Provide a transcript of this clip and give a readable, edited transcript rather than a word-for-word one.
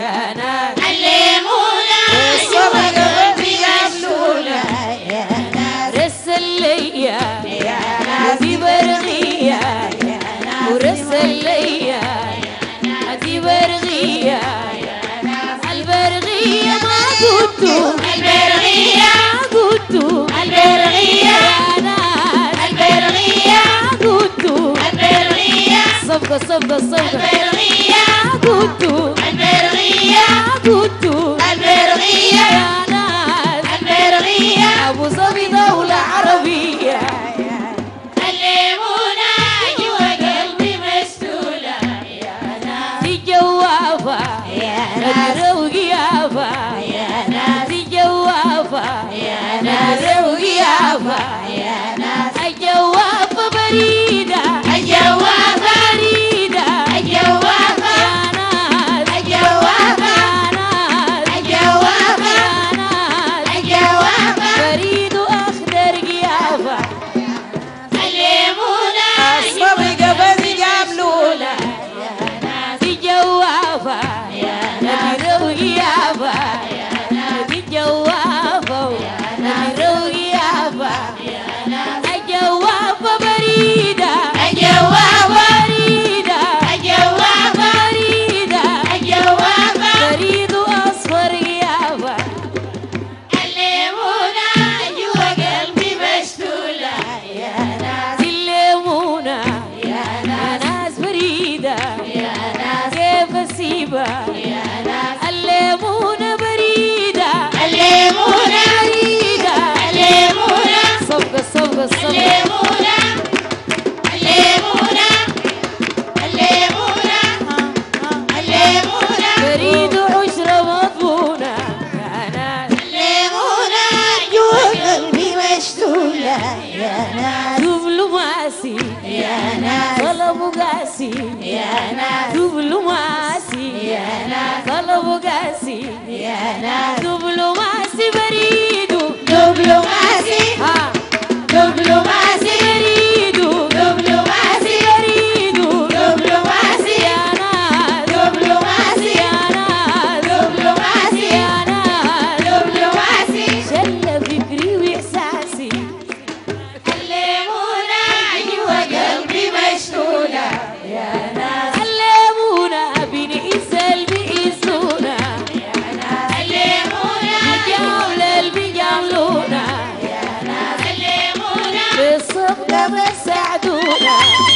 يا ناس علمونا جوا قلبي مشلولة يا ناس. رسل ليا يا ناس دي برغية يا ناس ورسل ليا دي برغية البرغية ما قلتوا البرغية قلتوا البرغية يا ناس البرغية قلتوا البرغية صفقة صفقة صفقة البرغية قلتوا البرغية قلتوا البرغية يا ناس البرغية أبو ظبي دولة عربية علمونا جوا قلبي مشلولة يا ناس. دي جوافة يا ناس وقيافة يا ناس دي جوافة يا ناس وقيافة يا ناس. الجوافة بريدة الجوافة بريدة الجوافة يا ناس الجوافة يا ناس الجوافة يا ناس الجوافة. بريد وأخضر قيافة علمونا الصبي قبل جاملولة يا ناس دي جوافة يا ناس نادر وقيافة يا ناس دي جوافة نادر وقيافة يا ناس. الجوافة بريدة الجوافة بريدة الجوافة بريدة الجوافة. بريد وأصفر قيافة علمونا جوا قلبي مشلولة يا ناس الليمونة يا يا ناس ناس بريدة يا ناس كيف أسيبها يا ناس. الليمونة بريدة علمونا بريدة علمونا صفقة صفقة صفقة علمونا علمونا علمونا علمونا بريد وعشرة مضمونة يا ناس علمونا جوا قلبي مشلولة يا ناس دبلوماسي يا ناس طلب قاسي يا ناس دبلوماسي يا ناس طلب قاسي يا ناس. دبلوماسي بريدو دبلوماسي ها دبلوماسي بريدو دبلوماسي بريدو دبلوماسي يا ناس دبلوماسي يا ناس دبلوماسي يا ناس دبلوماسي. شل فكري وإحساسي علمونا جوا قلبي مشلولة يا ناس علمونا بنقيسل بيقيسونا يا ناس. علمونا بجامل بيجاملونا يا ناس علمونا بالصفقة بساعدونا